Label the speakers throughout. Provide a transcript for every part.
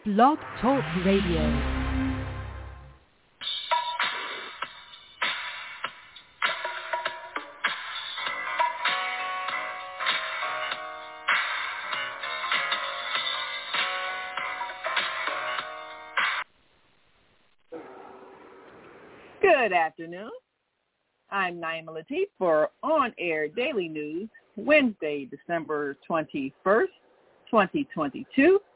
Speaker 1: Blog Talk Radio.
Speaker 2: Good afternoon. I'm Naima Latif for On Air Daily News, Wednesday, December 21st, 2022.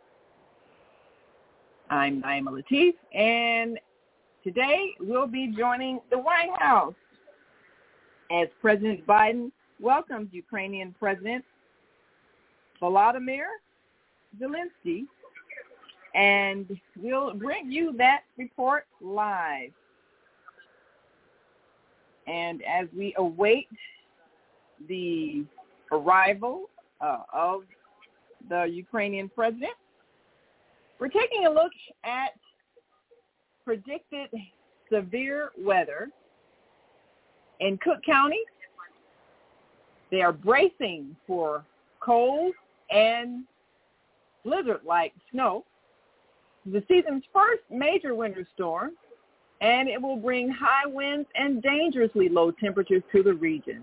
Speaker 2: I'm Naima Latif, and today we'll be joining the White House as President Biden welcomes Ukrainian President Volodymyr Zelensky, and we'll bring you that report live. And as we await the arrival of the Ukrainian president, we're taking a look at predicted severe weather in Cook County. They are bracing for cold and blizzard-like snow, the season's first major winter storm, and it will bring high winds and dangerously low temperatures to the region.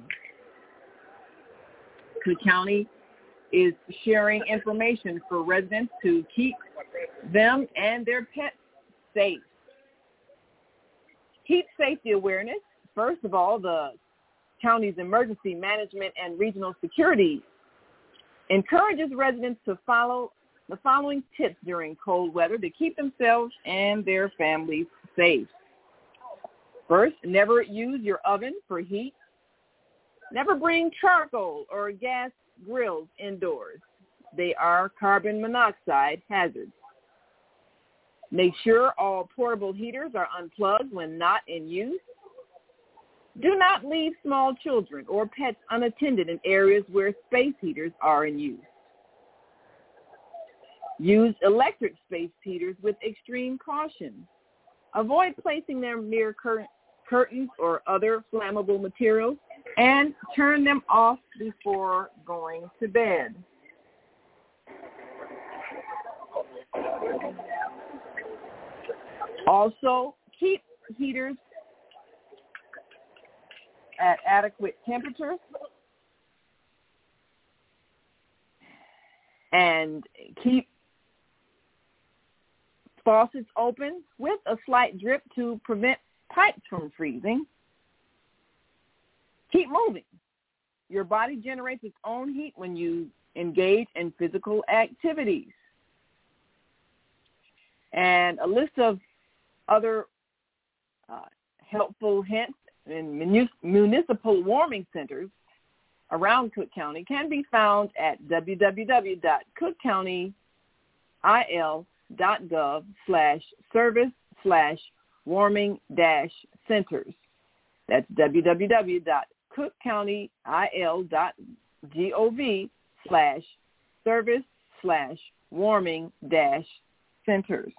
Speaker 2: Cook County is sharing information for residents to keep them and their pets safe. Heat safety awareness. First of all, the county's emergency management and regional security encourages residents to follow the following tips during cold weather to keep themselves and their families safe. First, never use your oven for heat. Never bring charcoal or gas grills indoors. They are carbon monoxide hazards. Make sure all portable heaters are unplugged when not in use. Do not leave small children or pets unattended in areas where space heaters are in use. Use electric space heaters with extreme caution. Avoid placing them near curtains or other flammable materials, and turn them off before going to bed. Also, keep heaters at adequate temperatures and keep faucets open with a slight drip to prevent pipes from freezing. Keep moving. Your body generates its own heat when you engage in physical activities. And a list of other helpful hints in municipal warming centers around Cook County can be found at www.cookcounty.il/service/warming-centers. That's www.cookcounty.il.gov/service/warming-centers.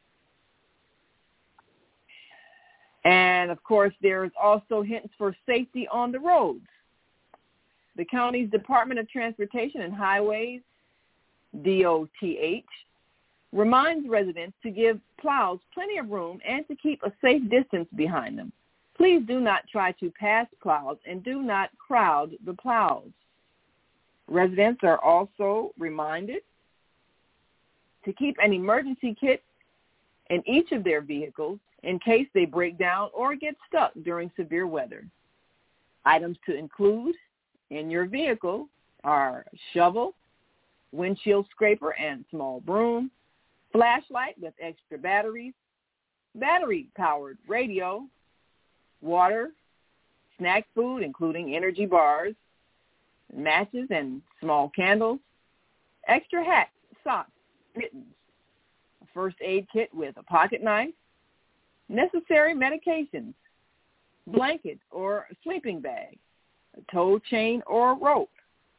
Speaker 2: And, of course, there's also hints for safety on the roads. The county's Department of Transportation and Highways, DOTH, reminds residents to give plows plenty of room and to keep a safe distance behind them. Please do not try to pass plows and do not crowd the plows. Residents are also reminded to keep an emergency kit in each of their vehicles in case they break down or get stuck during severe weather. Items to include in your vehicle are shovel, windshield scraper and small broom, flashlight with extra batteries, battery-powered radio, water, snack food including energy bars, matches and small candles, extra hats, socks, mittens, a first aid kit with a pocket knife, necessary medications, blanket or a sleeping bag, a tow chain or rope,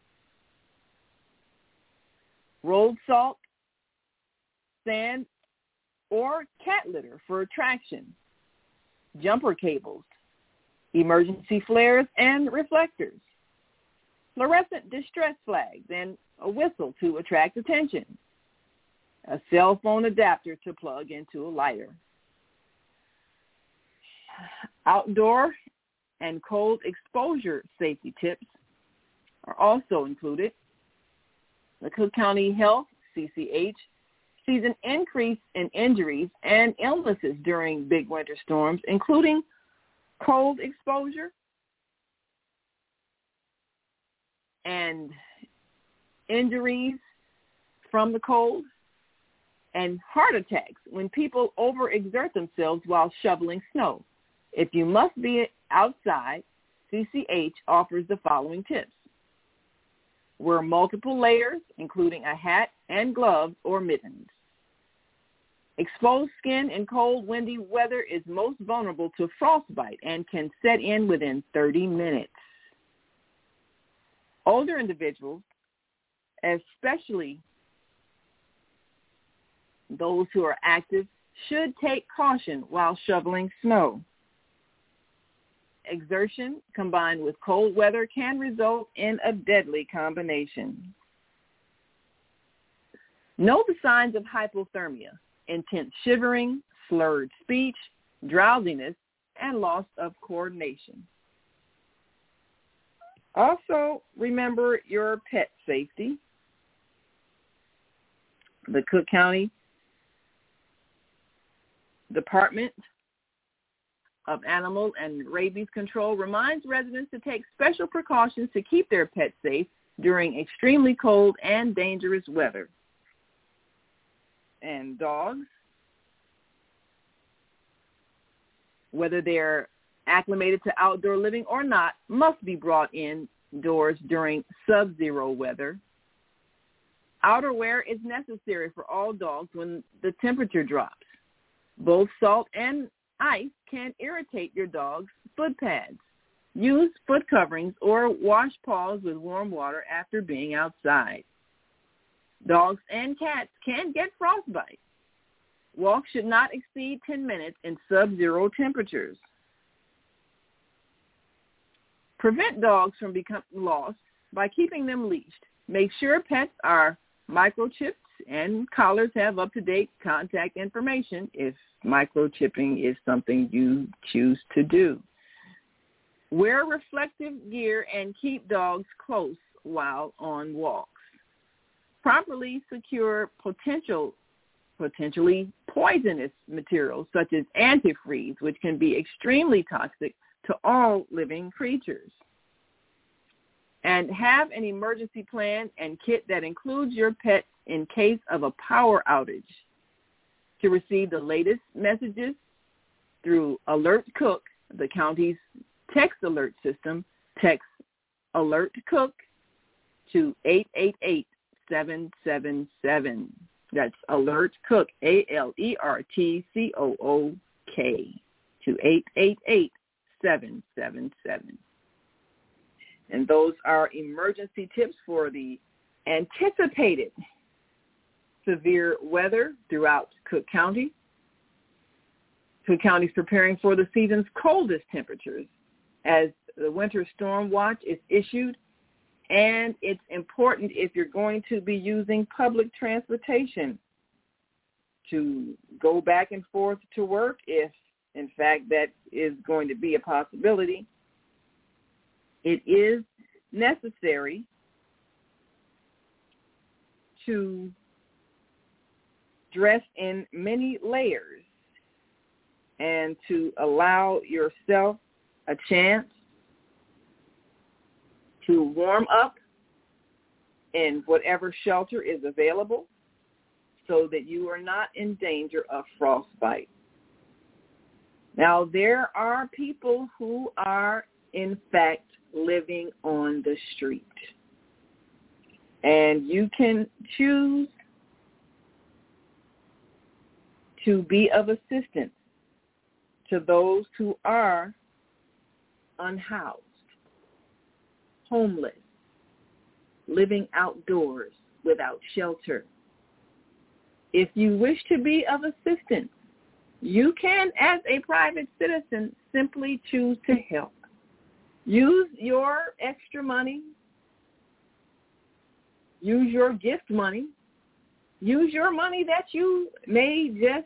Speaker 2: rolled salt, sand, or cat litter for traction, jumper cables, emergency flares and reflectors, fluorescent distress flags, and a whistle to attract attention, a cell phone adapter to plug into a lighter. Outdoor and cold exposure safety tips are also included. The Cook County Health, CCH, sees an increase in injuries and illnesses during big winter storms, including cold exposure and injuries from the cold, and heart attacks when people overexert themselves while shoveling snow. If you must be outside, CCH offers the following tips. Wear multiple layers, including a hat and gloves or mittens. Exposed skin in cold, windy weather is most vulnerable to frostbite and can set in within 30 minutes. Older individuals, especially those who are active, should take caution while shoveling snow. Exertion combined with cold weather can result in a deadly combination. Know the signs of hypothermia: intense shivering, slurred speech, drowsiness, and loss of coordination. Also, remember your pet safety. The Cook County Department of Animal and Rabies Control reminds residents to take special precautions to keep their pets safe during extremely cold and dangerous weather. And dogs, whether they're acclimated to outdoor living or not, must be brought indoors during sub-zero weather. Outerwear is necessary for all dogs when the temperature drops. Both salt and ice can irritate your dog's foot pads. Use foot coverings or wash paws with warm water after being outside. Dogs and cats can get frostbite. Walks should not exceed 10 minutes in sub-zero temperatures. Prevent dogs from becoming lost by keeping them leashed. Make sure pets are microchipped and collars have up-to-date contact information if microchipping is something you choose to do. Wear reflective gear and keep dogs close while on walks. Properly secure potentially poisonous materials such as antifreeze, which can be extremely toxic to all living creatures. And have an emergency plan and kit that includes your pet in case of a power outage. To receive the latest messages through Alert Cook, the county's text alert system, text Alert Cook to 888-777. That's Alert Cook, ALERTCOOK, to 888-777. And those are emergency tips for the anticipated severe weather throughout Cook County. Cook County is preparing for the season's coldest temperatures as the winter storm watch is issued, and it's important if you're going to be using public transportation to go back and forth to work, if in fact that is going to be a possibility. It is necessary to dress in many layers and to allow yourself a chance to warm up in whatever shelter is available so that you are not in danger of frostbite. Now, there are people who are, in fact, living on the street. And you can choose to be of assistance to those who are unhoused, homeless, living outdoors without shelter. If you wish to be of assistance, you can, as a private citizen, simply choose to help. Use your extra money, use your gift money use your money that you may just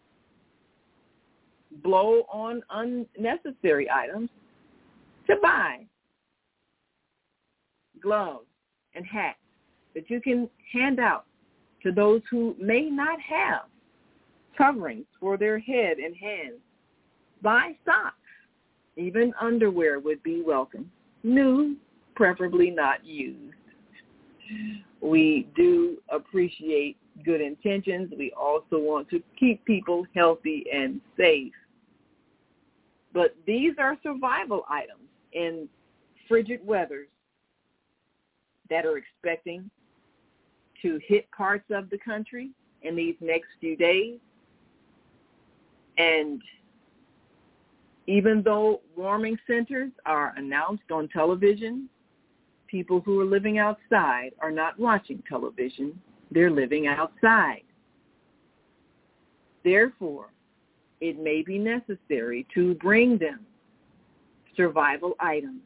Speaker 2: blow on unnecessary items to buy gloves and hats that you can hand out to those who may not have coverings for their head and hands. Buy socks. Even underwear would be welcome. New, preferably not used. We do appreciate good intentions. We also want to keep people healthy and safe. But these are survival items in frigid weathers that are expecting to hit parts of the country in these next few days. And even though warming centers are announced on television, people who are living outside are not watching television. They're living outside. Therefore, it may be necessary to bring them survival items.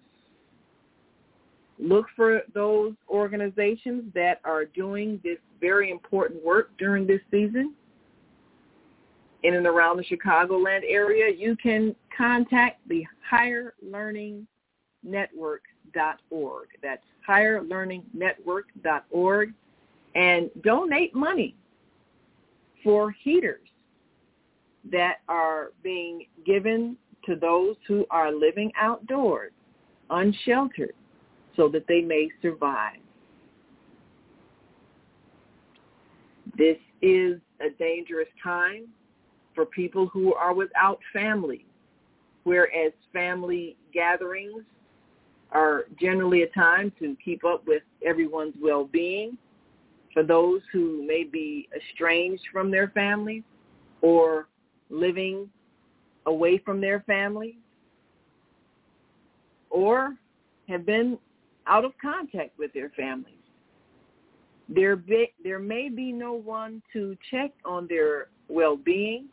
Speaker 2: Look for those organizations that are doing this very important work during this season. In and around the Chicagoland area, you can contact the higherlearningnetwork.org. That's higherlearningnetwork.org, and donate money for heaters that are being given to those who are living outdoors, unsheltered, so that they may survive. This is a dangerous time for people who are without family, whereas family gatherings are generally a time to keep up with everyone's well-being. For those who may be estranged from their families or living away from their families or have been out of contact with their families, there may be no one to check on their well-being.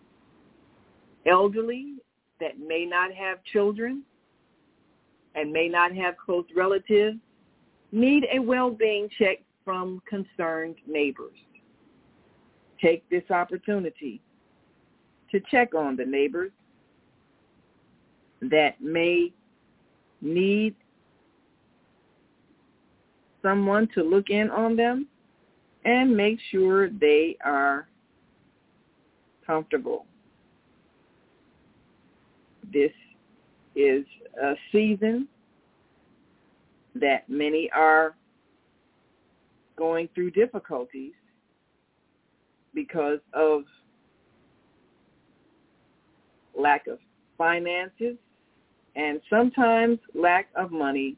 Speaker 2: Elderly that may not have children and may not have close relatives need a well-being check from concerned neighbors. Take this opportunity to check on the neighbors that may need someone to look in on them and make sure they are comfortable. This is a season that many are going through difficulties because of lack of finances and sometimes lack of money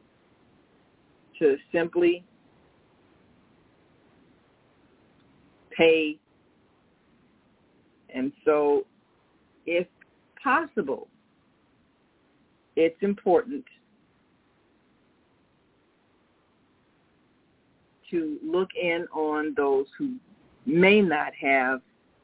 Speaker 2: to simply pay. And so if possible, it's important to look in on those who may not have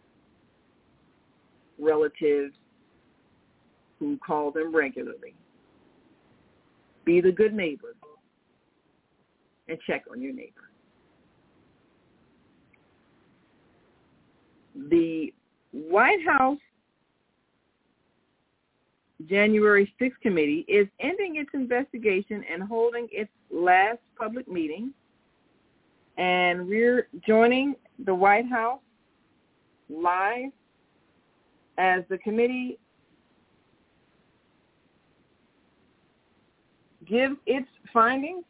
Speaker 2: relatives who call them regularly. Be the good neighbor and check on your neighbor. The White House January 6th committee is ending its investigation and holding its last public meeting. And we're joining the White House live as the committee gives its findings.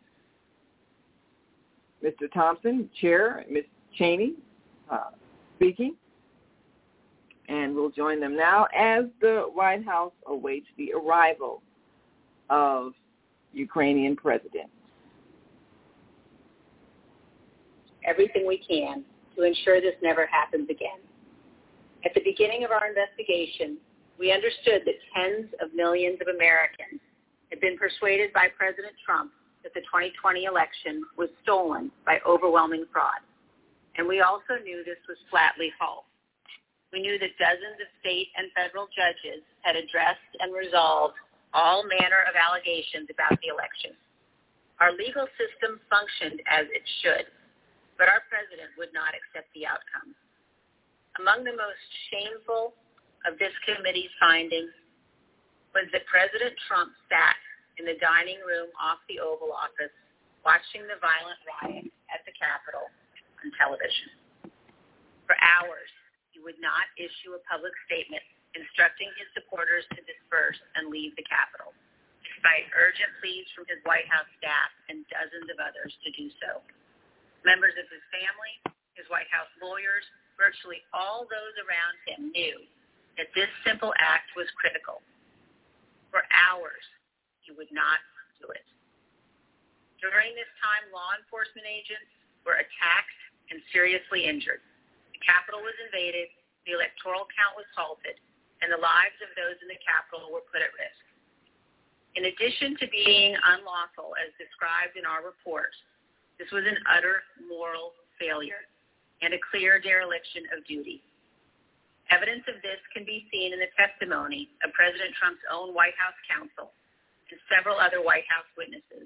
Speaker 2: Mr. Thompson, Chair, Ms. Cheney speaking. And we'll join them now as the White House awaits the arrival of Ukrainian President.
Speaker 3: Everything we can to ensure this never happens again. At the beginning of our investigation, we understood that tens of millions of Americans had been persuaded by President Trump that the 2020 election was stolen by overwhelming fraud. And we also knew this was flatly false. We knew that dozens of state and federal judges had addressed and resolved all manner of allegations about the election. Our legal system functioned as it should, but our president would not accept the outcome. Among the most shameful of this committee's findings was that President Trump sat in the dining room off the Oval Office watching the violent riot at the Capitol on television. For hours, he would not issue a public statement instructing his supporters to disperse and leave the Capitol, despite urgent pleas from his White House staff and dozens of others to do so. Members of his family, his White House lawyers, virtually all those around him knew that this simple act was critical. For hours, he would not do it. During this time, law enforcement agents were attacked and seriously injured. The Capitol was invaded, the electoral count was halted, and the lives of those in the Capitol were put at risk. In addition to being unlawful, as described in our report, this was an utter moral failure and a clear dereliction of duty. Evidence of this can be seen in the testimony of President Trump's own White House counsel and several other White House witnesses.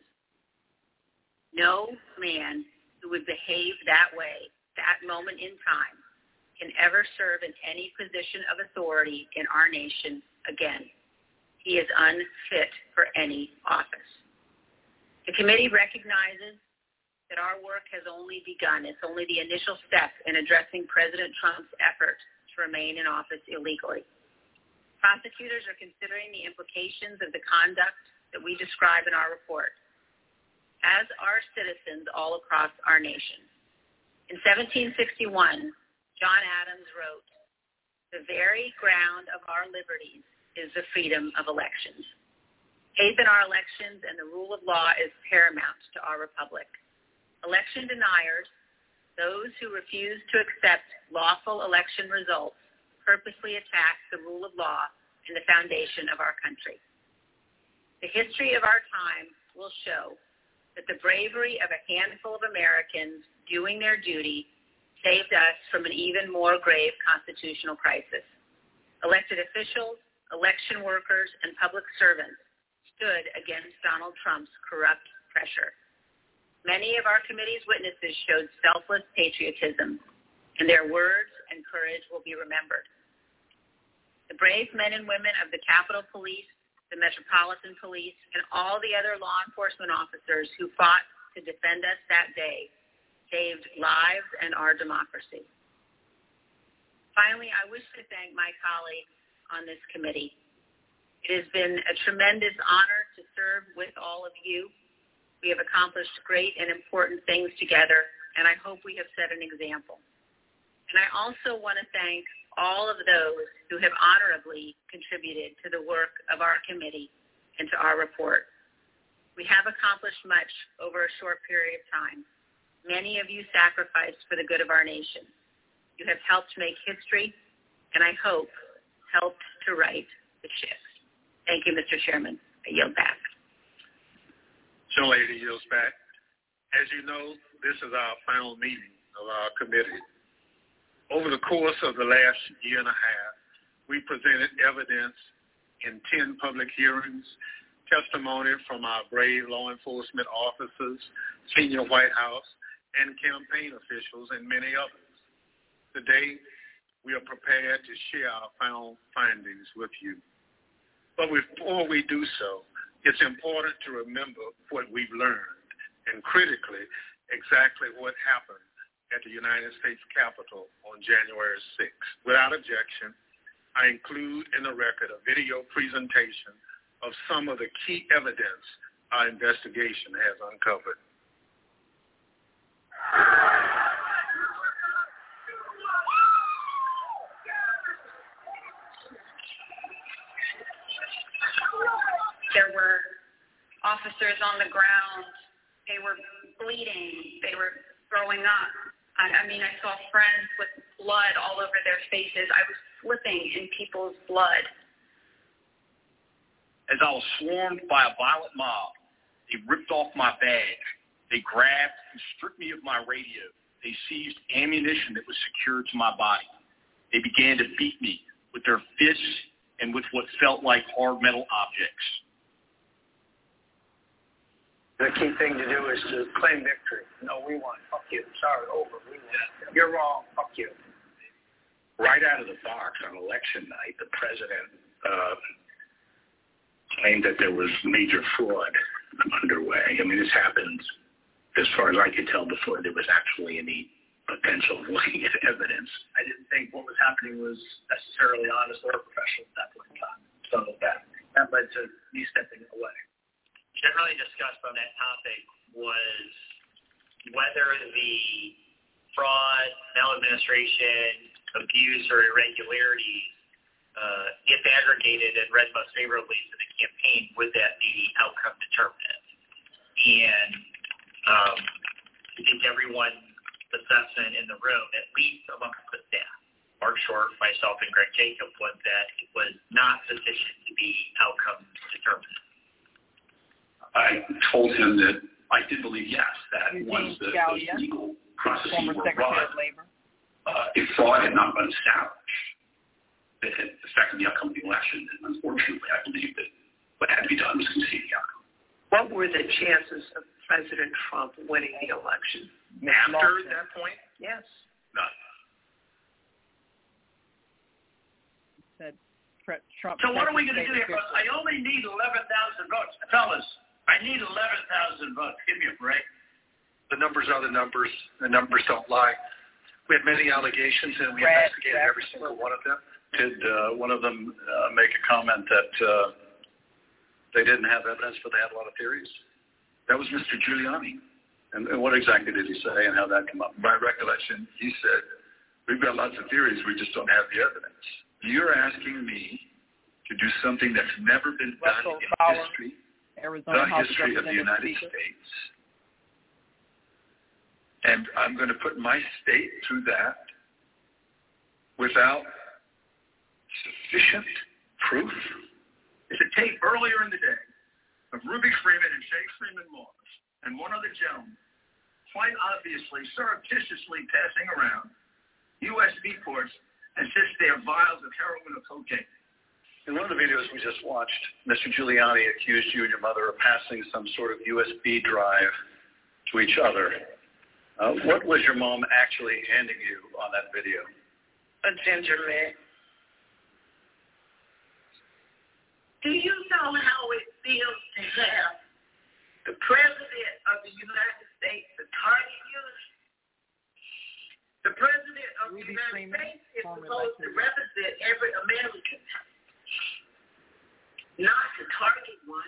Speaker 3: No man who would behave that way, that moment in time, can ever serve in any position of authority in our nation again. He is unfit for any office. The committee recognizes that our work has only begun. It's only the initial step in addressing President Trump's effort to remain in office illegally. Prosecutors are considering the implications of the conduct that we describe in our report, as are citizens all across our nation. In 1761, John Adams wrote, "The very ground of our liberties is the freedom of elections." Faith in our elections and the rule of law is paramount to our republic. Election deniers, those who refuse to accept lawful election results, purposely attack the rule of law and the foundation of our country. The history of our time will show that the bravery of a handful of Americans doing their duty saved us from an even more grave constitutional crisis. Elected officials, election workers, and public servants stood against Donald Trump's corrupt pressure. Many of our committee's witnesses showed selfless patriotism, and their words and courage will be remembered. The brave men and women of the Capitol Police, the Metropolitan Police, and all the other law enforcement officers who fought to defend us that day saved lives and our democracy. Finally, I wish to thank my colleagues on this committee. It has been a tremendous honor to serve with all of you. We have accomplished great and important things together, and I hope we have set an example. And I also want to thank all of those who have honorably contributed to the work of our committee and to our report. We have accomplished much over a short period of time. Many of you sacrificed for the good of our nation. You have helped make history, and I hope helped to right the ship. Thank you, Mr. Chairman. I yield back.
Speaker 4: Lady yields back. As you know, this is our final meeting of our committee. Over the course of the last year and a half, we presented evidence in 10 public hearings, testimony from our brave law enforcement officers, senior White House, and campaign officials, and many others. Today, we are prepared to share our final findings with you. But before we do so, it's important to remember what we've learned, and critically, exactly what happened at the United States Capitol on January 6th. Without objection, I include in the record a video presentation of some of the key evidence our investigation has uncovered.
Speaker 5: There were officers on the ground. They were bleeding. They were throwing up. I mean, I saw friends with blood all over their faces. I was slipping in people's blood.
Speaker 6: As I was swarmed by a violent mob, they ripped off my badge. They grabbed and stripped me of my radio. They seized ammunition that was secured to my body. They began to beat me with their fists and with what felt like hard metal objects.
Speaker 7: The key thing to do is to claim victory. No, we won. Fuck you. Sorry, over. We won. You're wrong. Fuck you.
Speaker 6: Right out of the box on election night, the president claimed that there was major fraud underway. I mean, this happened, as far as I could tell, before there was actually any potential looking at evidence.
Speaker 7: I didn't think what was happening was necessarily honest or professional at that point in time. So that led to me stepping away.
Speaker 8: Generally discussed on that topic was whether the fraud, maladministration, abuse, or irregularities, if aggregated and read most favorably to the campaign, would that be outcome determinative? And I think everyone's assessment in the room, at least amongst the staff, Mark Short, myself, and Greg Jacob, was that it was not sufficient to be outcome determinative.
Speaker 6: I told him that I did believe, yes, that once the legal processes were run, if fraud had not been established, that had affected the outcome of the election, and unfortunately, I believe that what had to be done was concede the outcome.
Speaker 9: What were the chances of President Trump winning the election?
Speaker 6: After that point?
Speaker 9: Yes.
Speaker 6: None.
Speaker 2: Trump.
Speaker 7: So what are we going to do here? I only need 11,000 votes. Fellas, I need 11,000 votes. Give me a break.
Speaker 10: The numbers are the numbers. The numbers don't lie. We had many allegations, and we investigated every single one of them.
Speaker 11: Did one of them make a comment that they didn't have evidence, but they had a lot of theories?
Speaker 10: That was Mr. Giuliani.
Speaker 11: And what exactly did he say, and how that came up?
Speaker 10: My recollection, he said, we've got lots of theories, we just don't have the evidence. You're asking me to do something that's never been done in history, the history of the United States. And I'm going to put my state through that without sufficient proof.
Speaker 7: It's a tape earlier in the day of Ruby Freeman and Shay Freeman Morris and one other gentleman quite obviously surreptitiously passing around USB ports as if they're vials of heroin or cocaine.
Speaker 11: In one of the videos we just watched, Mr. Giuliani accused you and your mother of passing some sort of USB drive to each other. What was your mom actually handing you on that video?
Speaker 9: A ginger man. Do you know how it feels to have the President of the United States to target you? The President of the United States is supposed to represent every American, not to target one.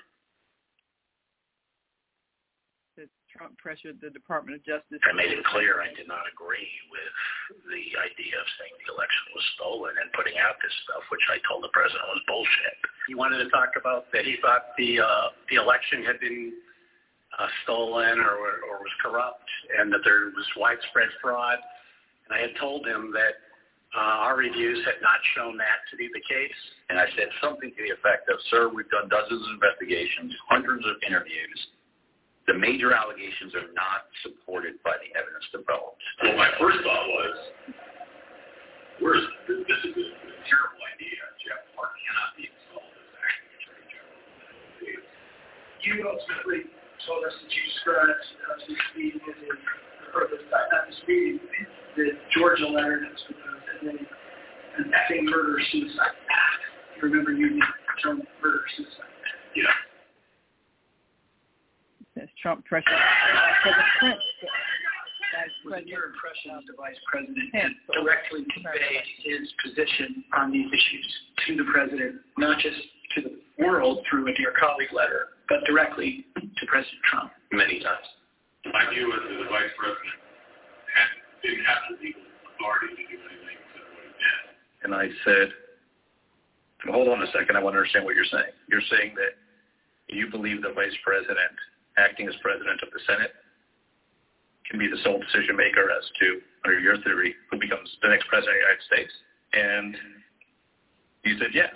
Speaker 2: Trump pressured the Department of Justice.
Speaker 6: I made it clear I did not agree with the idea of saying the election was stolen and putting out this stuff, which I told the president was bullshit.
Speaker 12: He wanted to talk about that he thought the election had been stolen or was corrupt, and that there was widespread fraud. And I had told him that our reviews had not shown that to be the case.
Speaker 6: And I said something to the effect of, sir, we've done dozens of investigations, hundreds of interviews. The major allegations are not supported by the evidence developed.
Speaker 13: Well, my first thought was, this is a terrible idea. Jeff Clark cannot be installed as acting Attorney General of the United States.
Speaker 7: You ultimately told us that you described this meeting as the Georgia letter that was proposed as an effing murder-suicide pact. You remember using the term murder-suicide pact?
Speaker 13: Yeah.
Speaker 2: Says Trump pressured President Pence.
Speaker 7: Was it your impression of the Vice President directly conveyed his position on these issues to the President, not just to the world through a dear colleague letter, but directly to President Trump?
Speaker 6: Many times.
Speaker 13: My view is that the Vice President didn't have the legal authority to do anything except what he did.
Speaker 11: And I said, hold on a second, I want to understand what you're saying. You're saying that you believe the Vice President, acting as President of the Senate, can be the sole decision maker as to, under your theory, who becomes the next President of the United States. And you said yes.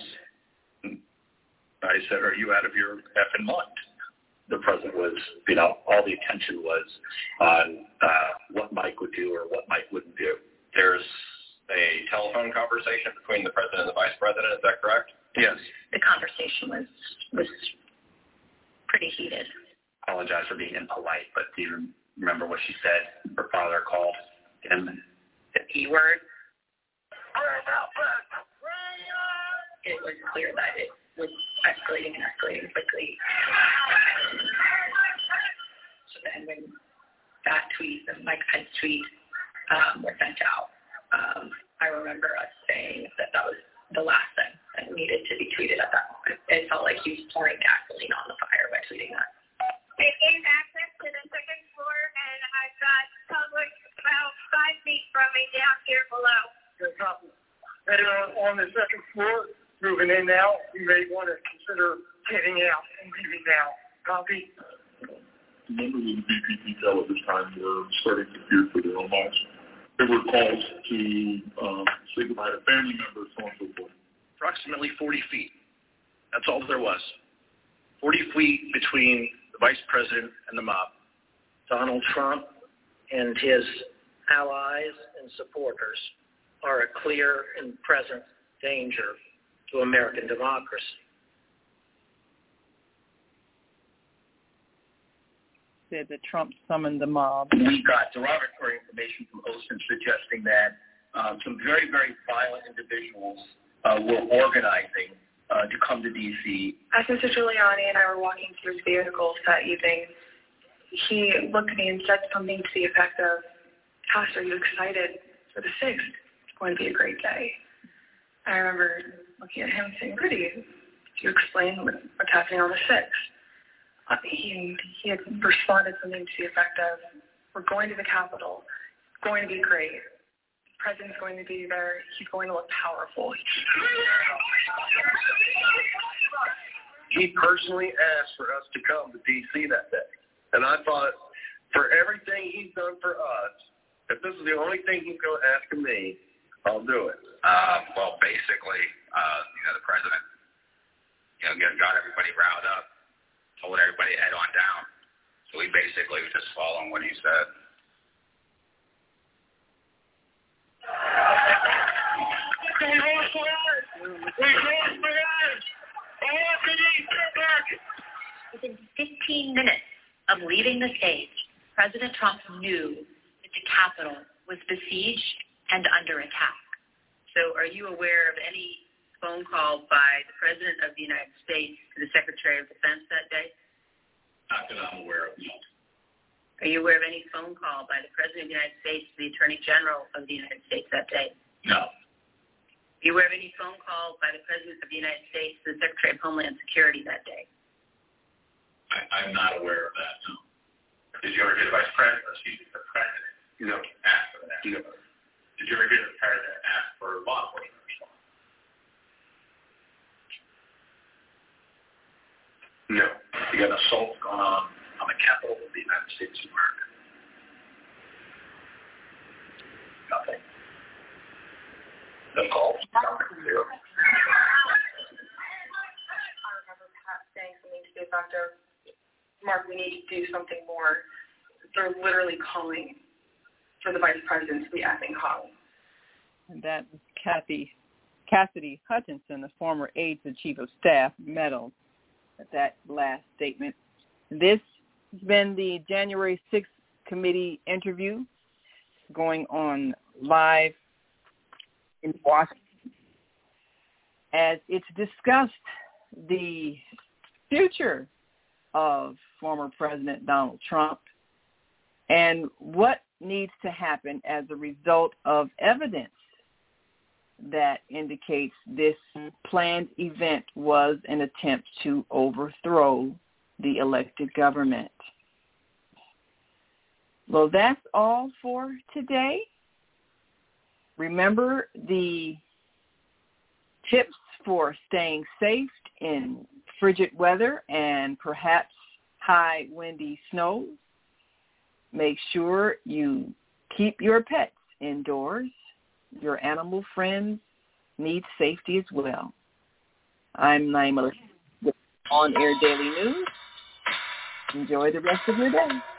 Speaker 11: I said, are you out of your effing mind?
Speaker 6: The President was, all the attention was on what Mike would do or what Mike wouldn't do.
Speaker 12: There's a telephone conversation between the President and the Vice President, is that correct?
Speaker 11: Yes.
Speaker 3: The conversation was pretty heated.
Speaker 12: Alan
Speaker 11: apologize for being impolite, but do you remember what she said? Her father called him the E word. It was clear that it was escalating quickly. So then when that tweet, the Mike Pence tweet, were sent out, I remember us saying that was the last thing that needed to be tweeted at that moment. It felt like he was pouring gasoline on the fire by tweeting that.
Speaker 14: They gained access to the second floor, and I've got public about 5 feet from me down here below.
Speaker 15: Good copy. And on the second floor, moving in now, you may want to consider getting out and leaving now. Copy.
Speaker 13: Members of the VPPTL at this time were starting to fear for their own lives. There were calls to say goodbye to family members, so on and so forth.
Speaker 6: Approximately 40 feet. That's all there was. 40 feet between the vice president and the mob.
Speaker 16: Donald Trump and his allies and supporters are a clear and present danger to American democracy.
Speaker 2: Said that Trump summoned the mob.
Speaker 6: We got derogatory information from Osteen suggesting that some very, very violent individuals were organizing to come to D.C.
Speaker 17: As Mr. Giuliani and I were walking through his vehicles that evening, he looked at me and said something to the effect of, "Gosh, are you excited for the 6th? It's going to be a great day." I remember looking at him and saying, "Rudy, do you explain what's happening on the 6th? He had responded something to the effect of, "We're going to the Capitol. It's going to be great. The president's going to be there. He's going to look powerful."
Speaker 18: He personally asked for us to come to D.C. that day. And I thought, for everything he's done for us, if this is the only thing he's going to ask of me, I'll do it.
Speaker 11: Well, basically, the president, got everybody riled up, told everybody to head on down. So we basically were just following what he said.
Speaker 3: Within 15 minutes of leaving the stage, President Trump knew that the Capitol was besieged and under attack. So are you aware of any phone call by the President of the United States to the Secretary of Defense that day?
Speaker 13: Not that I'm aware of, no.
Speaker 3: Are you aware of any phone call by the President of the United States to the Attorney General of the United States that day?
Speaker 13: No.
Speaker 3: Are you aware of any phone call by the President of the United States to the Secretary of Homeland Security that day?
Speaker 13: I'm not aware of that, no.
Speaker 11: Did you ever get a vice president, the president?
Speaker 13: No.
Speaker 11: Ask for that?
Speaker 13: No.
Speaker 11: Did you ever get a president ask for law enforcement response?
Speaker 13: No.
Speaker 11: You got an assault going on the Capitol of the United States of America. Nothing. No calls. Nothing. Zero.
Speaker 17: I remember Pat saying something to the effect of, "Mark, we need to do something more." They're literally calling for the vice president to be effing hung.
Speaker 2: And that was Cassidy Hutchinson, the former aide to the chief of staff, medaled at that last statement. This has been the January 6th committee interview going on live in Washington as it's discussed the future of former President Donald Trump and what needs to happen as a result of evidence that indicates this planned event was an attempt to overthrow the elected government. Well, that's all for today. Remember the tips for staying safe in frigid weather and perhaps high windy snows. Make sure you keep your pets indoors. Your animal friends need safety as well. I'm Naima with On Air Daily News. Enjoy the rest of your day.